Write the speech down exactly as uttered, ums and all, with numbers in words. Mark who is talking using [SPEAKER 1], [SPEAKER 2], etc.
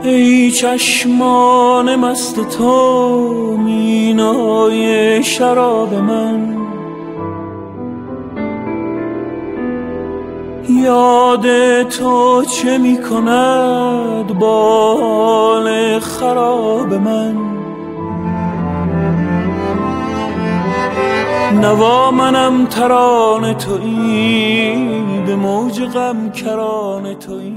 [SPEAKER 1] ای چشمان مست تو مینای شراب من، یاد تو چه می کند با حال خراب من. نوا منم ترانه تویی، به موج غم کرانه تویی،